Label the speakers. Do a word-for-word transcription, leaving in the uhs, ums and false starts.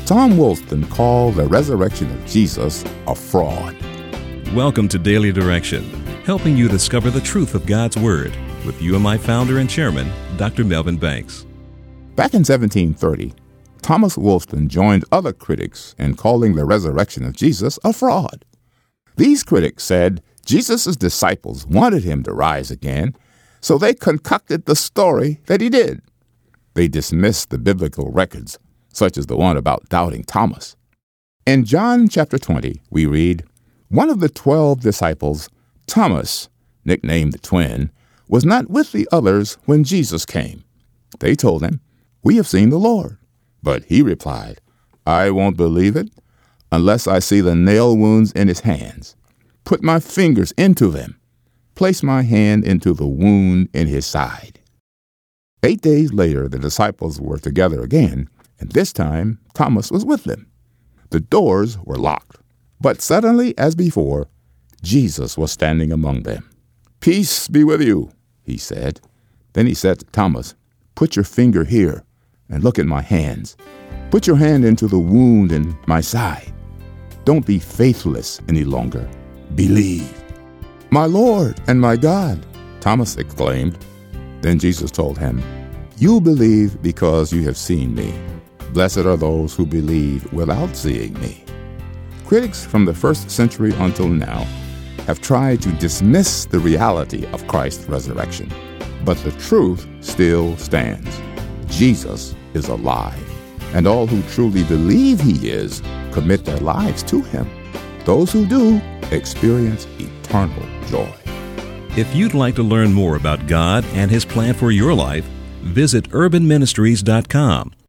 Speaker 1: Tom Woolston called the resurrection of Jesus a fraud.
Speaker 2: Welcome to Daily Direction, helping you discover the truth of God's Word with U M I founder and chairman, Doctor Melvin Banks.
Speaker 1: Back in seventeen thirty, Thomas Woolston joined other critics in calling the resurrection of Jesus a fraud. These critics said Jesus' disciples wanted him to rise again, so they concocted the story that he did. They dismissed the biblical records, such as the one about doubting Thomas. In John chapter twenty, we read, "One of the twelve disciples, Thomas, nicknamed the twin, was not with the others when Jesus came. They told him, 'We have seen the Lord.' But he replied, 'I won't believe it unless I see the nail wounds in his hands, put my fingers into them, place my hand into the wound in his side.'" Eight days later, the disciples were together again, and this time Thomas was with them. The doors were locked, but suddenly, as before, Jesus was standing among them. "Peace be with you," he said. Then he said to Thomas, "Put your finger here and look at my hands. Put your hand into the wound in my side. Don't be faithless any longer. Believe." "My Lord and my God," Thomas exclaimed. Then Jesus told him, "You believe because you have seen me. Blessed are those who believe without seeing me." Critics from the first century until now have tried to dismiss the reality of Christ's resurrection, but the truth still stands. Jesus is alive, and all who truly believe he is commit their lives to him. Those who do experience eternal joy.
Speaker 2: If you'd like to learn more about God and His plan for your life, visit urban ministries dot com